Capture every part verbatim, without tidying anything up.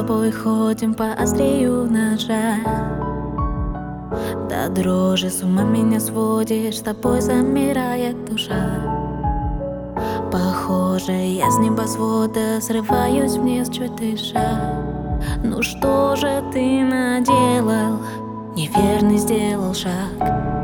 тобой ходим по острию ножа. До дрожи с ума меня сводишь, с тобой замирает душа. Похоже, я с небосвода срываюсь вниз, чуть дыша. Ну что же ты наделал? Неверный сделал шаг.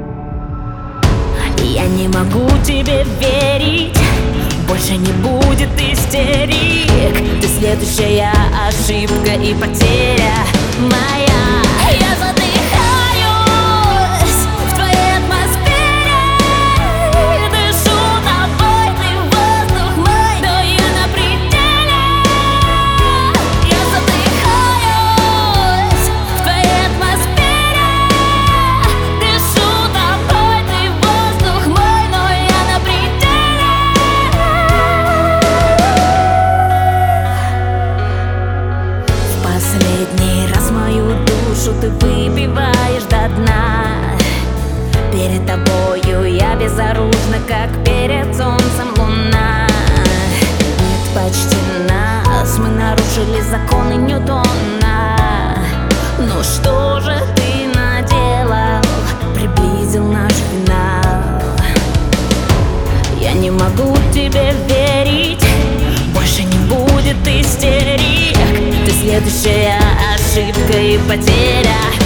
Я не могу тебе верить, больше не будет истерик. Ты следующая ошибка и потеря моя. Я задыхаюсь в твоей атмосфере, дышу тобой, ты воздух мой, но я на пределе. Я задыхаюсь в твоей атмосфере, дышу тобой, ты воздух мой, но я на пределе. В последний раз мою душу ты выбиваешь до дна. Перед тобою я безоружна, как перед солнцем луна. Нет, почти нас, мы нарушили законы Ньютона. Ну что же ты наделал? Приблизил наш финал. Я не могу тебе верить, больше не будет истерик. Ты следующая ошибка и потеря